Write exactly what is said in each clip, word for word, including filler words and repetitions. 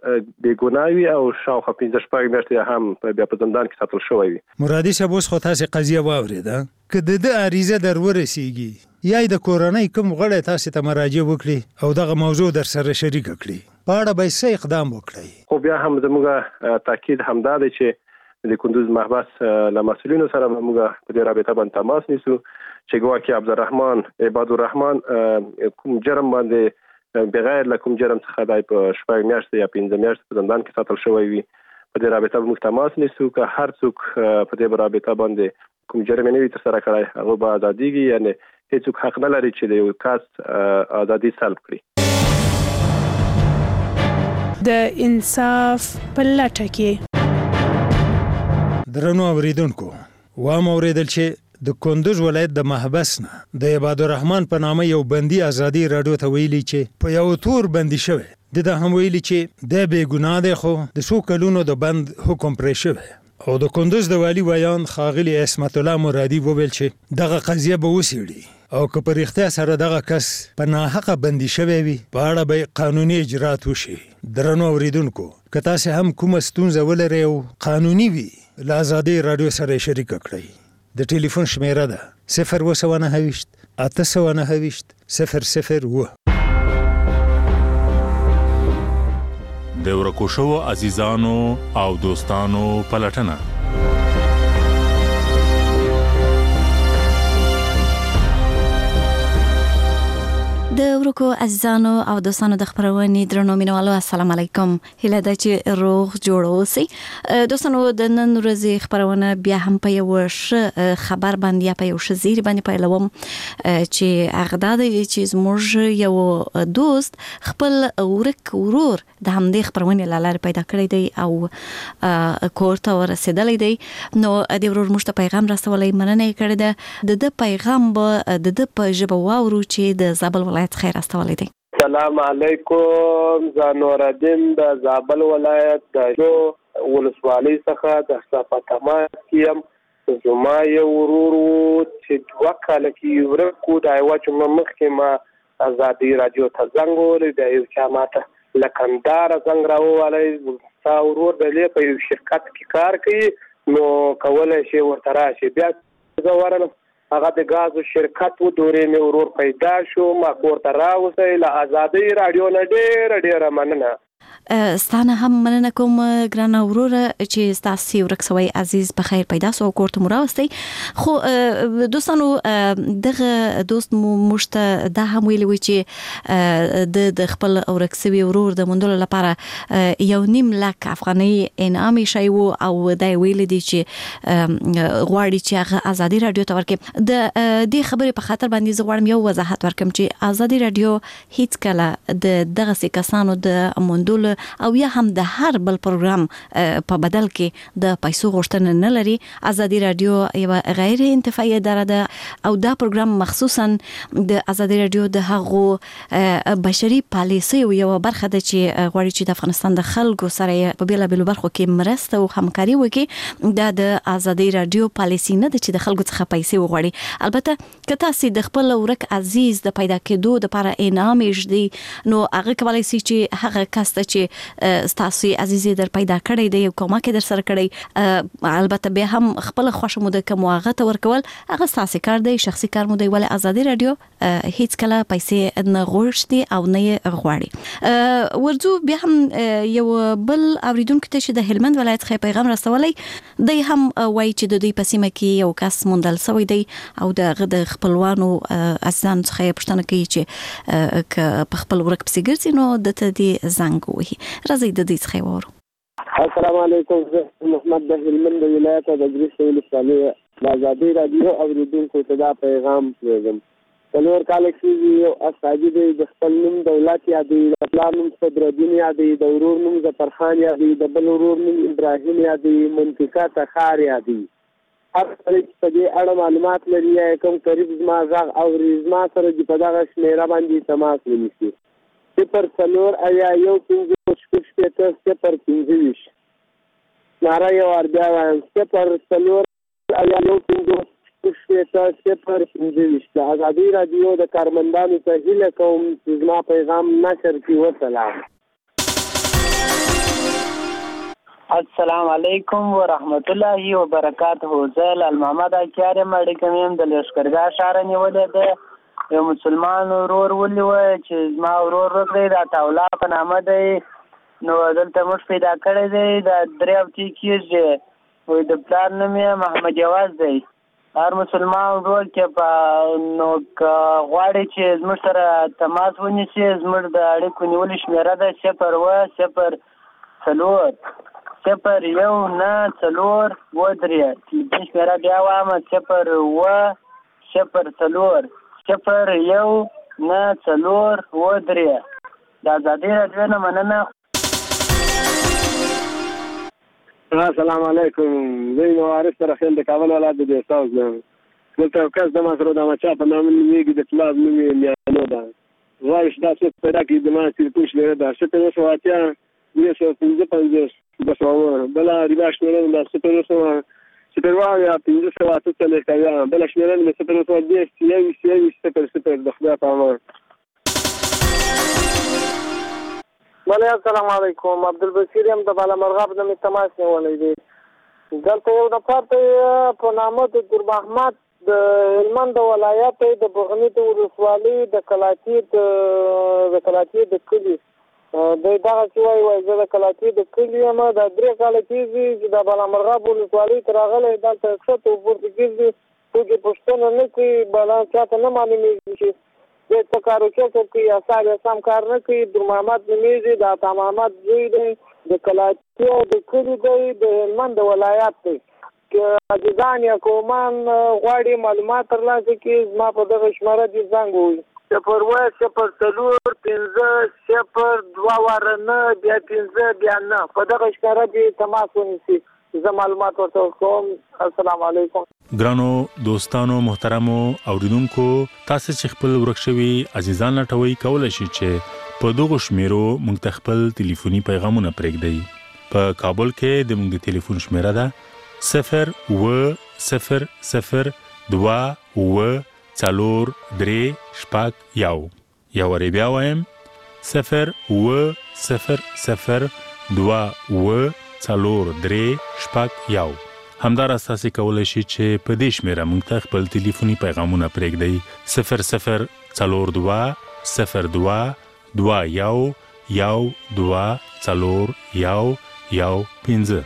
بې ګناه وي او شاوخوا پنځه شپږ میاشتې هم بیا په زندان کې ساتل شوی وي. مرادي صاحب اوس خو تاسې قضیه واورېده، که د ده عریضه در ورسیږي یا د کورنۍ کوم غړی تاسې ته مراجعه وکړي او دغه موضوع در سره شریکه کړي، په اړه به څه اقدام وکړئ؟ خو بیا هم زموږ تاکید همدا دی چې د کندوز محبس له مسؤلینو سره موږ په دې رابطه باندې تماس نیسو چې ګواکې عبدالرحمن عباد الرحمن کوم جرم باندې بغیر له کوم جرم څخه دی په شپږ میاشتې یا پنځه میاشتې په زندان کې ساتل شوی وي. په دې رابطه موږ تماس نیسو که هر څوک په دې رابطه باندې کوم جرم نه وي ترسره کړی هغه به ازادېږي، یعنې هیڅوک حق نه لري چې د یو کس ازادي سلب کړي. د انصاف په لټه کې درنو اوریدونکو، وام اوریدل چې د کندوز ولایت د محبس نه د عباد الرحمن په نامه یو بندي ازادي راډیو ته ویلي چې په یو تور بندي شوی. د ده هم ویلي چې د بې ګناه دی خو د څو کلونو د بند حکم پرې شوی. او د کندوز د والی ویان ښاغلي عصمت الله مرادي وویل چې دغه قضیه به وڅېړي او که په رښتیا سره دغه کس په ناحقه بندي شوی وي په اړه به قانوني اجرات وشي. درنو اوریدونکو، که تاسې هم کومه ستونزه ولرئ او قانوني وي له ازادۍ راډیو سره یې شریکه کړئ. د ټلیفون شمیره ده صفر اوه سوه نهه ویشت اته سوه نهه ویشت صفر صفر اوه. د ورکو شوو عزیزانو او دوستانو پلټنه. د ورکو عزیزانو او دوستانو د خبرونې درنو مینوالو السلام علیکم. هیله ده چې روغ جوړ اوسئ. دوستانو د نن ورځې خبرونه بیا هم په یو ښه خبر باندې یا په یو ښه زیری باندې پیلوم چې هغه دا دی چې زموږ یو دوست خپل ورک ورور د همدې خبرونې له لارې پیدا کړی دی او کور ته ورسېدلی دی. نو د ورور موږ ته پیغام رسولی، مننه یې کړې ده. د ده پیغام به د ده په ژبه واورو چې د زابل ولایت خیر استولی دی. سلام علیکم، زه نورالدین د زابل ولایت د جو ولسوالۍ څخه د صفاتما یم. زما یو ورور چې دوه کاله کې ورک و، د یوه جمعه مخکې ما ازادي راډیو ته زنګ ووهلی، د یو چا ماته له کندهاره زنګ راووهلی، ستا ورور دی په یو شرکت کې کار کوي نو کولی شي ورته راشي. بیا زه ورغلم، هغه د غازو شرکت و، دورې مې ورور پیدا شو، ما کور ته راوستی. له ازادۍ راډیو نه ډېره ډېره مننه. ستانه هم مننه کوم ګرانه وروره چې ستاسې ورک سوی عزیز په خیر پیدا سو او کور ته مو راوستی. خو دوستانو دغه دوست مو موږ ته دا هم ویلي وي چې د د خپل ورک سوي ورور د موندلو لپاره یو نیم لک افغانۍ انعام ایښی و او دا یې ویلي دي چې غواړي چې هغه ازادي راډیو ته ورکړي. د دې خبرې په خاطر باندې زه غواړم یو وضاحت ورکړم چې ازادي راډیو هیڅ کله د دغسې کسانو د موندلو او یا هم د هر بل پروګرام په بدل کې د پیسو غوښتنه نه لري. ازادي راډیو یو غیر انتفاعي اداره ده او دا پروګرام مخصوصا د ازادي راډیو د هغو بشري پالیسیو یو برخه ده چې غواړي چې د افغانستان د خلکو سره په بیلابیلو برخو کې مرسته او همکاري وکړي. دا د ازادي راډیو پالیسی نه ده چې د خلکو څخه پیسې وغواړي. البته که تاسې د خپل ورک عزیز د پیدا کېدو دپاره انعام یږدي نو هغه کولی سي چې هغه کس ته چې ستاسو عزیز در پیدا کړی دی یو کومک در سره کړی، البته بیا هم خپل خوښه مو د کوم هغه ته ورکول هغه ستاسو کار دی، شخصي کار مو دی. ولې ازادي راډیو هیڅ کله پیسې نه غوښتي او نه یې غواړي. ورځو بیا هم یو بل اوریدونکو ته چې د هلمند ولایت څخه پیغام رسولی دی هم وایي چې د دوی په سیمه کې یو کس موندل سوی دی او د هغه د خپلوانو عزیزانو څخه یې پوښتنه کوي چې که په خپل ورک پسې ګرځي نو دته دې زنګ ووهي. راځئ د دې څخه وورو. السلام علیکم، زه محمد د هلمند ولایت د ګریش ولسوالۍ د ازادي راډیو اوریدونکو ته دا پیغام پرېږدم. څلور کاله کېږي یو استاجي دی، د خپل نوم دولت یادوي، د پلار نوم صدرالدین یادوي، د ورور نوم ظفرخان یادوي، د بل ورور نوم ابراهیم یادوي، منطقه تخار یادوي. هر سړی چې په دې اړه معلومات لري یا کوم قریب زما غږ اوري زما سره دې په دغه شمېره باندې تماس ونیسي. صفر څلور اویا یو پنځه شپږ شپېته صفر پنځه ویشت. ناره یو وار بیا وایم، صفر څلور اویا یو پنځه شپږ شپېته صفر پنځه ویشت. د ازادي راډیو د کارمندانو ته هیله کوم چې زما پیغام نشر کړي. وسلام. السلام علیکم ورحمت الله وبرکاته. زه لال محمد اکیار یم، اړیکه مې هم د لښکرګاه ښاره نیولې ده. یو مسلمان ورور ونیوه چې زما ورور ورک دی، د عطاالله په نامه دی. نو دلته موږ پیدا کړی دی، د درې هفتې کېږي. وایي د پلار نوم یې محمد یواز دی. هر مسلمان ورور کې په نو که غواړي چې زموږ سره تماس ونیسي، زموږ د اړیکو نیولې شمېره ده صفر اوه صفر څلور صفر یو نه څلور اوه درې. تلیفون شمېره بیا وایم صفر اوه صفر څلور صفر یو نه څلور اوه درې. د ازادي راډیو نه مننه. السلام علیکم. زه یم وارث رحیم د کابل ولایت د دیستاوز یم. دلته یو کس د مسرود احمدشاه په نامه نومېږي، د پلار نوم یې میانو ده. غواړي چې دا څوک پیدا کړي. د ما تلیفون شمېره ده صفر اوه سوه اتیا درې سوه پنځه پنځوس دوه سوه اووه. بله ریبا شمېره ده صفر اوه سوه صفر اوه اویا پنځه سوه اته څلوېښت اویا. بله شمېره مې صفر اوه سوه دېرش یوویشت یوویشت صفر صفر. د خدای په امان. بله السلام علیکم. عبدالبصیر یم، د بالامرغاب نه مې تماس نیولی دی. دلته یو نفر ته په نامه د ګل محمد د هلمند ولایت د بغني د ولسوالۍ د کلاچي د کلاچي د کلي دی دغسې وایي وایي زه د کلاچي د کلي یم. دا درې کاله کېږي چې د بالامرغاب ولسوالۍ ته راغلی. دلته ښکته پورته کېږي، څوک یې پوښتنه نه کوي، بلا چاته نه معلومېږي چې دی څه کار وکړ کوي، اثار یې سم کار نه کوي. ګل محمد نومېږي، د عطا محمد زوی دی، د کلاچي د کلي دی، د هلمند ولایت دی. که عزیزان یا قومان غواړي معلومات ترلاسه کړي، زما په دغه شمېره دې زنګ ووهي صفر اوه صفر څلور پنځه صفر دوه واره نه بیا پنځه بیا نه. په دغه شمېره دې تماس ونیسي، زه معلومات ورته ورکوم. السلام علیکم. ګرانو دوستانو محترمو اوریدونکو، تاسو چې خپل ورک شوي عزیزان لټوي کولای شئ چې په دغه شمیرو موږ ته خپل ټلیفوني پیغامونه پرېږدئ. په کابل کې د موږ د ټلیفون شمیره ده صفر اوه صفر صفر دوه اوه څلور درې شپږ یو. یو وارې بیا وایم صفر اوه صفر صفر دوه اوه څلور درې شپږ یو. همداراز تاسو کولی شئ چې په دې شمیره موږ ته خپل ټلیفوني پیغامونه پرېږدئ. صفر صفر څلور دوه صفر دوه دوه یو یو دوه څلور یو یو پنځه.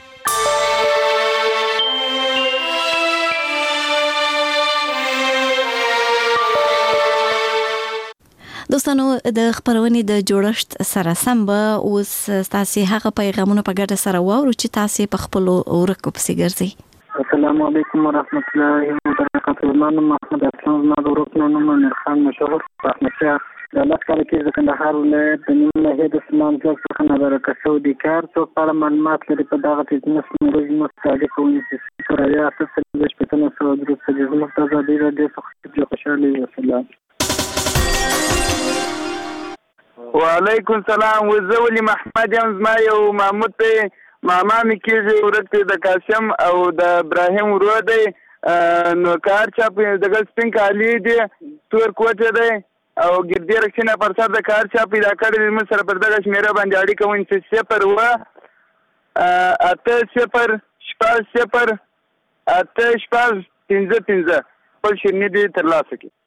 دوستانو د خبرونې د جوړښت سره سم به اوس تاسو هغه پیغامونه په ګډه سره واورو چې تاسو په خپل ورکو پسې ګرځي. السلام علیکم ورحمت الله وبرکاته. زما نوم محمد اسلام، زما د ورک نوم نورخان مشهور احمد شاه. د الله تعالی کې د کندهار ولایت د نیمه ناحیې د سلام ځل څخه نبرکه سعودي کار څوک په اړه معلومات لري په دغه تجنس نورج مستعد کوي چې سره اساس د شپږ سوه درې سوه د زموږ د ازادي راډیو څخه خوشاله یم. سلام. وعلیکم السلام. وزه ولی محمد یم، زما یو محمود دی، ماما مې کېږي ورک دی، د قاسم او د ابراهیم ورور دی. نو کار چا دغه سپین کالي دی، تور کوټه دی او ګردې رکشنه پر سر د کار چا پیدا کړی. موږ سره پر دغه شمېره باندې اړیکه ونیسئ صفر اوه اته صفر شپږ صفر اته شپږ پنځه پنځه. خپل شیریني دې ترلاسه کړي.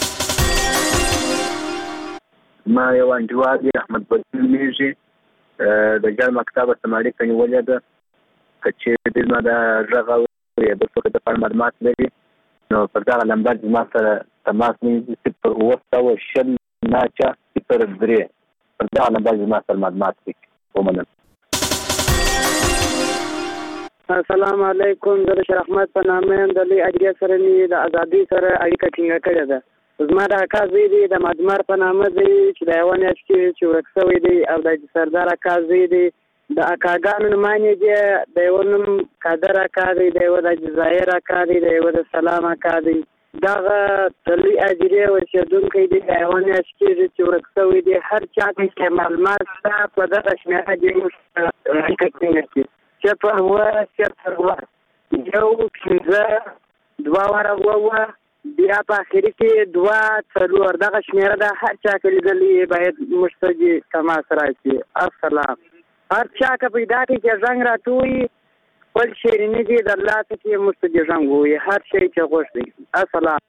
ما یو انډیوال دی احمد بدین نومېږي، د ګل مکتبه سم اړیکه نیولې ده. که چېرې زما د غږ اوري د څوک د پر معلومات لري نو پر دغه نمبر زما سره تماس نیسي صفر اوه سوه شل ناچه صفر درې. پر دغه نمبر زما سره معلومات وکړي. ومنم. السلام علیکم. زه د شیر احمد په نامه یم، د لوی اجرې سره مې د ازادۍ سره اړیکه ټینګه کړې ده. زما د اکا زوی دی، د مدمر په نامه دی چې د یوه میاشت کې چې ورک شوی دی، او د سردار اکا زوی دی. د اکاګانو نومانې دي، د یوه نوم قادر اکا دی، د یوه د جزایر اکا دی، د یوه د سلام اکا دی. دغه د لوی اجرې اوسېدونکی دی، د یوه میاشت کېږي چې ورک شوی دی. هر چا چې معلومات شته په دغه شمېره دې موږ اړیکه ټینګه کړي. صفر اوه صفر اوه یو پنځه دوه واره اووه بیا په اخري کې دوه څلور. دغه شمېره ده، هر چا که لیدلي باید موږ ته دې تماس راکړي. السلام. هر چا که پیدا کړي چې زنګ راټوي خپل شیریني دي د الله څخه کې موږ ته دې زنګ ووایي هر شی چې غوښتي. السلام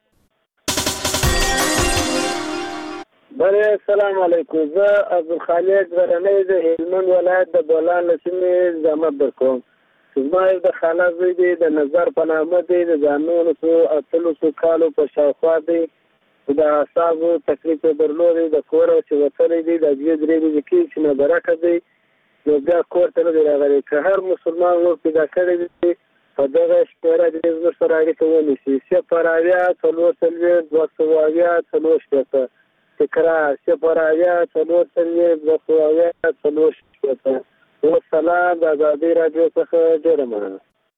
بله السلام علیکم. زه عبدالخالق غرنی د هلمند ولایت د بولان له سیمې زحمت درکوم. زما یو د خاله زوی دی د نظر په نامه دی د ځانونو اتلسو کالو په شاوخوا دی د اعصابو تکلیف یې درلودی د کوره چې وتلی دی د دوې درې ورځې کېږي چې نابرکه دی نو بیا کور ته نه دی راغلی. که هر مسلمان ور پیدا کړی دی په دغه شمېره دې زموږ سره اړیکه ونیسي صفر اویا څلور څلوېښت دوه سوه اویا څلور شپېته تکرار صفر اویا څلور څلوېښت دوه سوه اویا څلور شپېته. والسلام د ازادۍ راډیو څخه ډېره مننه.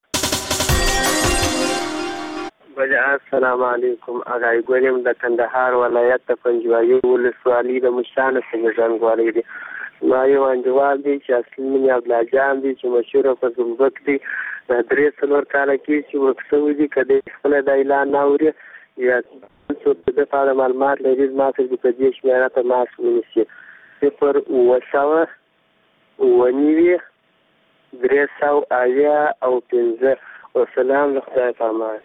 بله السلام علیکم. اغای ګل د کندهار ولایت د پنجوایي ولسوالۍ د مشرانو څخه ژوندوالی دی. ما یو انډیوال دی چې اصلي نوم یې عبدالله جان دی چې مشهوره په زمبک دی. دا درې څلور کاله کې چې ورک شوی دی که دی خپله د اعلان نه اوري یا څوک د ده په اړه معلومات لري زما سره دې په دې شمېره تماس ونیسي صفر اووه سوه اووه نوي درې سوه اویا او پنځه. والسلام له خدای په امان.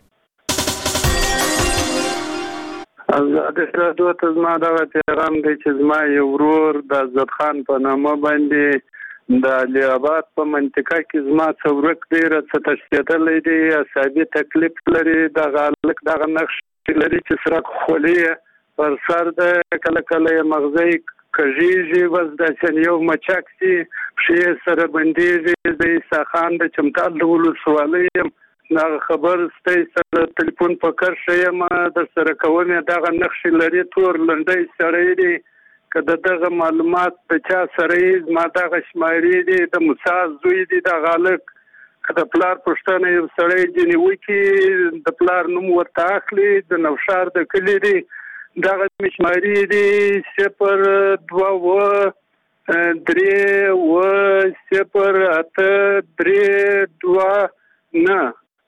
ازادي راډیو ته زما دغه پیغام دی چې زما یو ورور د عزت خان په نامه باندې د علي آباد په منطقه کې زما څه ورک دی څه تشدیدلی دی اعصابي تکلیف لري دغه هلک دغه نقش لري چې سرک خولي پر سر د کله کله یې مغزی کږېږي بس داسې یو مچک سي پښې سره بندېږي. د عیسی خان د چمتال د ولسوالۍ یم دغه خبر ستی سره تلیفون په کرښه یم در سره کوم یې دغه نقشې لري تور لنډی سړی دی که د دغه معلومات د چا سره یې زما دغه شمارې دي د موسی زوی دی دغه هلک که د پلار پوښتنه یو سړی ځینې وکړي د پلار نوم ورته اخلي د نوشار د کلي دی دغه مې شمارې دي صفر دوه اووه درې اووه صفر اته درې دوه نه.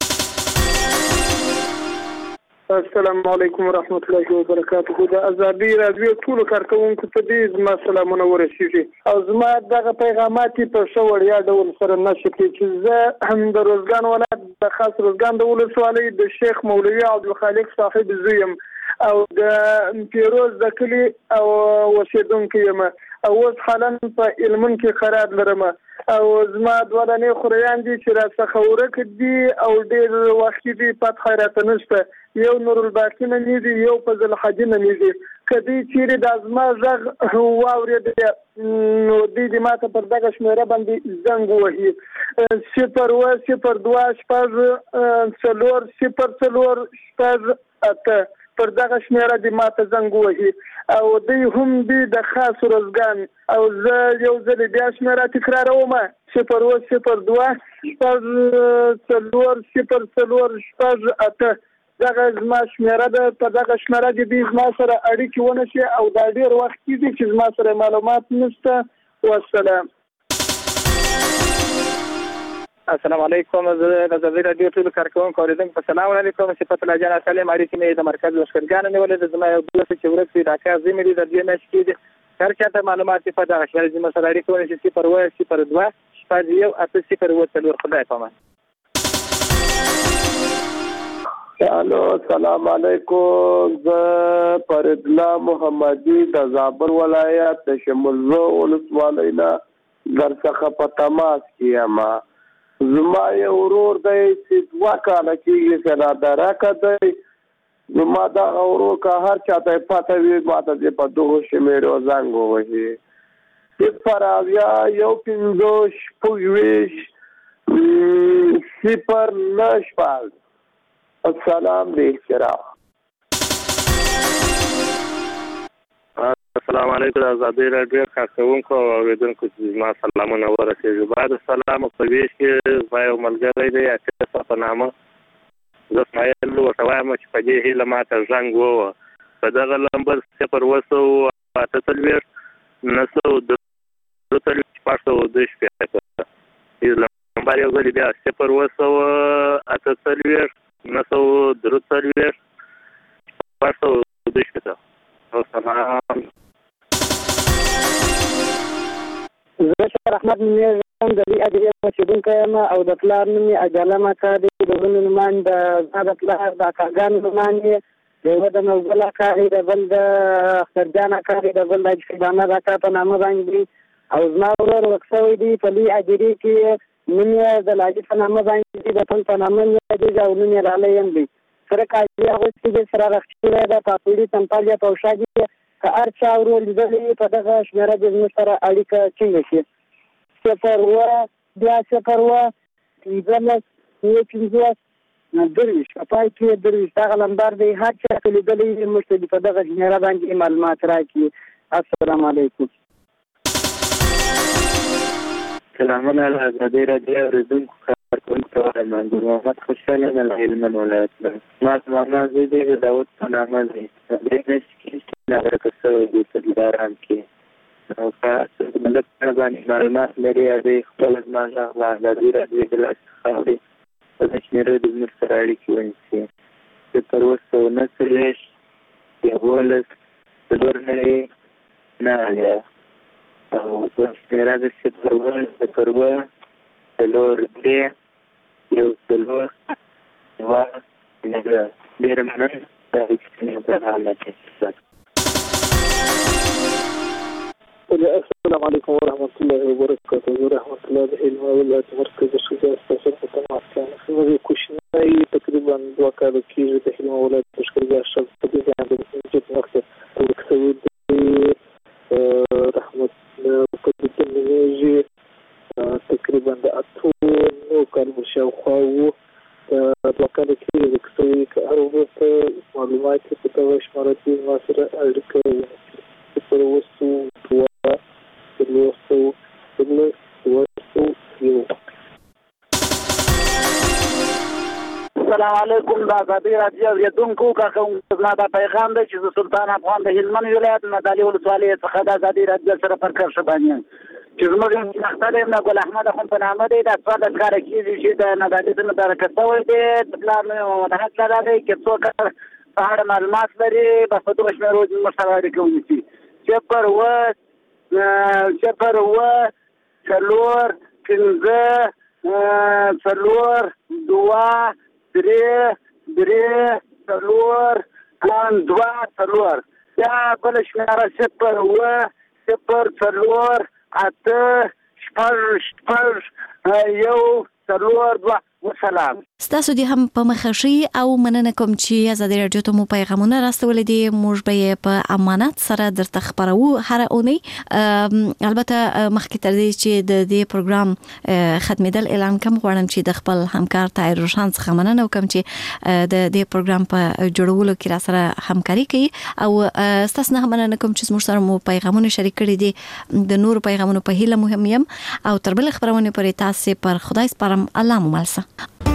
السلام علیکم ورحمت الله وبرکاته. د ازادي راډیو ټولو کارکوونکو ته دې زما سلامونه ورسیږي او زما دغه پیغامات په ښه وړیا ډول سره نشر کړي چې زه هم د روزګان ولایت د خاص روزګان د ولسوالۍ د شیخ مولوي عبدالخالق صاحب زوی یم او د پیروز د کلي او اوسېدونکی یم او اوس حالا په هلمند کې قرار لرم او زما دوه دانې خوریان دي چې راڅخه ورک دي او ډېر وختي دي پته راته نشته. یو نورالباقي نومېږي یو فضل حاجي نومېږي. که دوی چیرې دا زما غږ واورېدی نو دوی دې ما ته پر دغه شمېره باندې زنګ ووهي صفر اووه صفر دوه شپږ څلور صفر څلور شپږ اته پر دغه شمېره دې ما ته زنګ ووهي او دوی هم دي د خاص روزګان او زه یو ځل بیا شمېره تکراروم صفر اووه صفر دوه شپږ څلور صفر څلور شپږ اته. دغه زما شمېره ده په دغه شمېره دې دوی زما سره اړیکې ونشي او دا ډېر وخت کېږي چې زما سره معلومات نشته. والسلام. السلام علیکم. زه د ازادي راډیو ټولو کارکوونکو اورېدونکو په سلام علیکم. صفت الله جان سلیم اړیکې مې د مرکز لښکرګانو نیولې د زما یو دوست چې ورک دی دا کار زمې دي د دې نشي کېږي هر چاته معلومات په دغه شمېره زما سره اړیکې ونشي صفر اووه صفر دوه شپږ یو اته صفر اووه څلور. خدای په امان. الو السلام علیکم. زه فرید الله محمدي د زابل ولایت د شمولزو ولسوالۍ نه درڅخه په تماس کې یم. زما یو ورور دی چې دوه کاله کېږي چې رادرکه دی. زما دغه ورور که هر چاته یې پته وي ما ته دې په دغو شمېرو زنګ ووهي صفر اویا یو پنځوس شپږ ویشت صفر نه شپږ. السلام علیکم. السلام علیکم. ازادي راډیو کارکوونکو او اورېدونکو چې زما سلامونه ورسېږي. بعد السلام په ویش کې زما یو ملګری دی اتیسه په نامه زه اسماعیل ورته وایم چې په دې هیله ما ته زنګ ووهه په دغه نمبر صفر اووه سوه اته څلوېښت نهه سوه دوه څلوېښت شپږ سوه دوه شپېته نمبر یو ځل بیا صفر اووه سوه اته څلوېښت نهه سوه درې څلوېښت شپږ سوه دوه شپېته. السلام. زه شهر احمد نومېږم اوسېدونکی یم او د پلار نوم یې اجالم اکا دی. د ونو نومان د زما د پلار د اکاګانو نومان یې د یوه د نوګل اکا دی، د بل د اخترجان اکا دی، د بل د حاجي صاحب احمد اکا په نامه باندې دی. او زما ورور ورک شوی دی په لوی اجرې کې، نوم یې د لاجي په نامه باندې دی، د پل په نامه یې یادېږي او نوم یې رالی یم دی. سره کاجي اغوستې دی، سره رخچي شوی ده، پاپوړي تمپال یا پوشا دي. که هر چا ورور لیدلی په دغه شمېره دې زموږ سره اړیکه ټینګه شي. صفر اووه بیا صفر اووه پنځلس اووه پنځوس درویشت په پای کې درویشت دغه نمبر دی. هر چا چې لیدلی وي موږ ته په دغه شمېره باندې معلومات راکړي. السلام علیکم. سلامونه له ازادۍ راډیو اورېدونکو کارکوونکو ته وایم. ګل محمد خوشحال یم له هلمند ولایت نه. زما زمانه زوی دی د داود په نامه دی. درې میاشتې کېږي چې ناغرقه شوی دی په دلارام کې. او که څوک ملک باندې معلومات لري هغوی خپله زما غږ له ازادۍ راډیو د لاسه څخه اوري په دې شمېره د زموږ سره اړیکې ونیسي. صفر اووه سوه نهه څلوېښت یولس څلور نوي نهه اویا او په شمېره د صفر اووه صفر اووه څلور درې یو څلور دوه نهه. ډېره مننه. دا اړیکې په حالت کې السلام علیکم ورحمة الله وبرکاته. رحمت الله د هلمند ولایت مرکز ښځه ستاسو په تماس کې زموږ کوچنی تقریبا دوه کاله کېږي د هلمند ولایت لښکرګاه شخص په دې ځای د مسجد مقصد ورک شوی دی. رحمت الله په دې نومیږي تقریبا د اتو نهو کالو شاوخوا وو. دوه کاله کېږي ورک شوی. که هر وروسته معلومات یې په دغه شمېره کې زما سره اړیکه ونیسي. صفر اووه سوه دوه څلور سوه څلور دوه سوه یو. السلام علیکم. د ازادۍ راډیو اورېدونکو کارکوونکو زما دا پیغام دی چې زه سلطان افغان د هلمند ولایت نادعلي ولسوالۍ څخه د ازادۍ راډیو سره پر کرښه باندې یم چې زموږ اختر یم د ګل احمد اخوند په نامه دی. دا څوارلس کاله کېږي چې د نادعلي څخه متارکه شوی دی. د پلار نوم یې محمد حق لالا دی. که څوک په اړه معلومات لري بس په دغه شمېرو زموږ سره اړیکه ونیسي. صفر اووه صفر اووه څلور پنځه څلور دوه درې درې څلور دوه څلور. بیا بله شمېره صفر اووه صفر څلور اته شپږ شپږ یو څلور دوه. وسلام. ستاسو دې هم په مخه شي او مننه کوم چې ازادۍ راډیو ته مو پیغامونه راستولې دي. موږ به یې په امانت سره درته خبرو هر اونۍ. البته مخکې تر دې چې د دې پروګرام ختمېدل اعلان کوم غواړم چې د خپل همکار طاهر روشان څخه مننه وکړم چې د دې پروګرام په جوړولو کې را سره همکاري کوي او ستاسو نه مننه کوم چې موږ سره مو پیغامونه شریک کړي دي. د نور پیغامونو په هیله مهم یم او تر بل خبرونه پرې تاسو پر خدای سپارم. الله مو ملسه.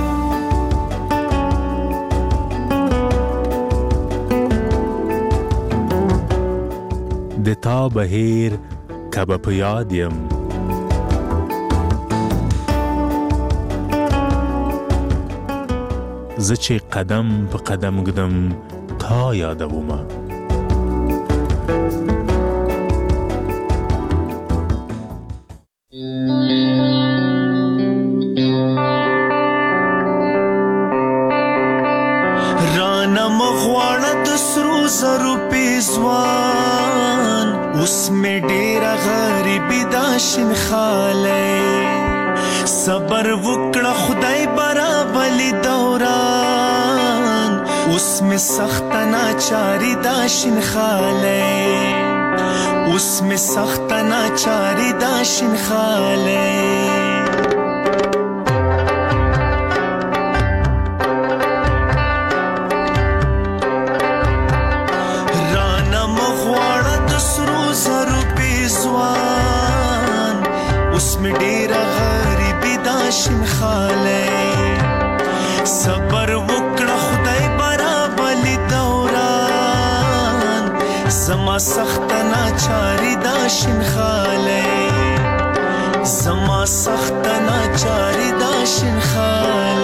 د تا بهیر کبه په یاد یم زه چې قدم په قدم ږدم تا یادومه. رانه مغواړه د سرو زرو پیزوان اوس می ډیره غریبی دا شین خاله صبر وکړه خدای برابلی دوران اوس می سخت ناچاری دا شین خاله اوس می سخت ناچاری دا شین خاله شین خاله صبر وکړه خدای برابلی دوران زما سخت ناچاری دا شین خاله زما سخت ناچاری دا شین خاله